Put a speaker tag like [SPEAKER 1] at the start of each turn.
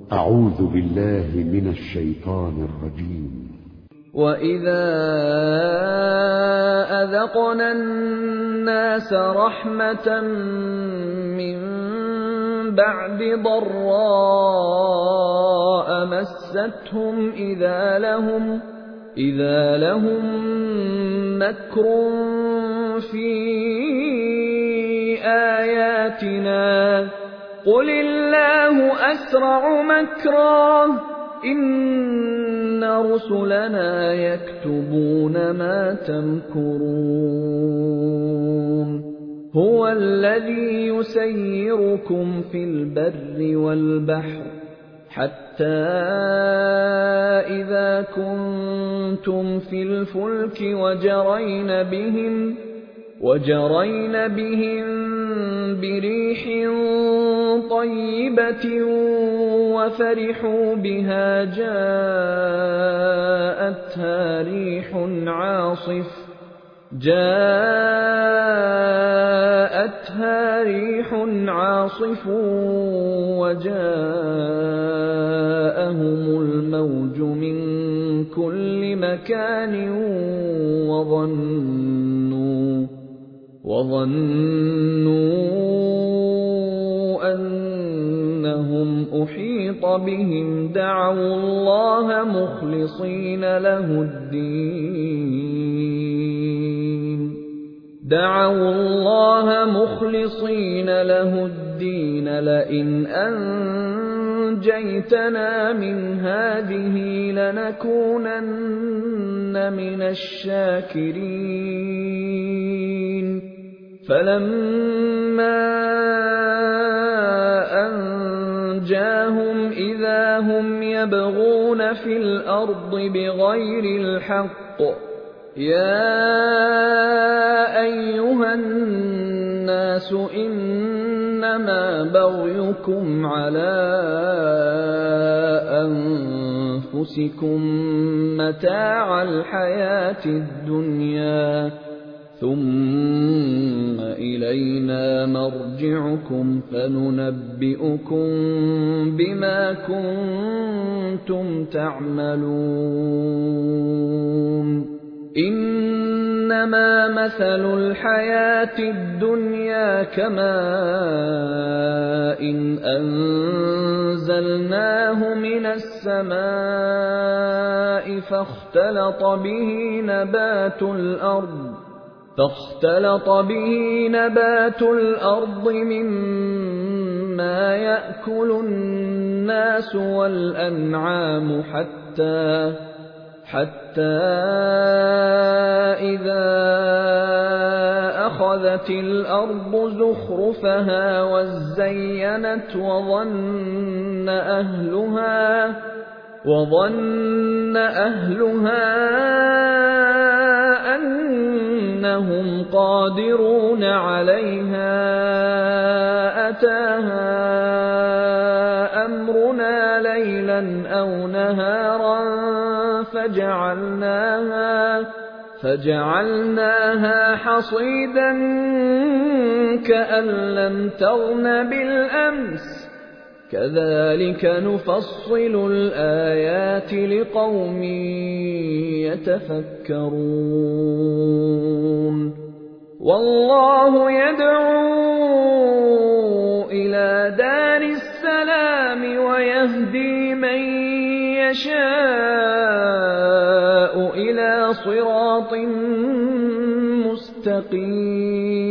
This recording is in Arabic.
[SPEAKER 1] أعوذ بالله من الشيطان الرجيم.
[SPEAKER 2] وَإِذَا أَذَقْنَا النَّاسَ رَحْمَةً مِّن بَعْدِ ضَرَّاءَ مَسَّتْهُمْ إِذَا لَهُم مَّكْرٌ فِي آيَاتِنَا قُلِ اللَّهُ أَسْرَعُ مَكْرًا إِنَّ رُسُلَنَا يَكْتُبُونَ مَا تَمْكُرُونَ هُوَ الَّذِي يُسَيِّرُكُمْ فِي الْبَرِّ وَالْبَحْرِ حَتَّى إِذَا كُنتُمْ فِي الْفُلْكِ وَجَرَيْنَ بِهِم بِرِيحٍ طَيِّبَةٍ وَفَرِحُوا بِهَا جَاءَتْهَا رِيحٌ عَاصِفٌ وَجَاءَهُمُ الْمَوْجُ مِن كُلِّ مَكَانٍ وَظَنُّوا أَنَّهُمْ أُحِيطَ بِهِمْ دَعَوُا اللَّهَ مُخْلِصِينَ لَهُ الدِّينَ لَئِنْ أَنجَيْتَنَا مِنْ هَٰذِهِ لَنَكُونَنَّ مِنَ الشَّاكِرِينَ فَلَمَّا أَنجَاهُمْ إِذَا هُمْ يَبْغُونَ فِي الْأَرْضِ بِغَيْرِ الْحَقِّ يَا أَيُّهَا النَّاسُ إِنَّمَا بَغْيُكُمْ عَلَىٰ أَنفُسِكُم مَّتَاعَ الْحَيَاةِ الدُّنْيَا ثُمَّ إِلَيْنَا مَرْجِعُكُمْ فَنُنَبِّئُكُم بِمَا كُنتُمْ تَعْمَلُونَ إِنَّمَا مَثَلُ الْحَيَاةِ الدُّنْيَا كَمَاءٍ أَنزَلْنَاهُ مِنَ السَّمَاءِ فاختلط به نبات الأرض مما يأكل الناس والأنعام حتى إذا أخذت الأرض زخرفها وزينت وظن أهلها أنهم قادرون عليها أتاها أمرنا ليلا أو نهارا فجعلناها حصيدا كأن لم تغن بالأمس كذلك نفصل الآيات لقوم يتفكرون والله يدعو إلى دار السلام ويهدي من يشاء إلى صراط مستقيم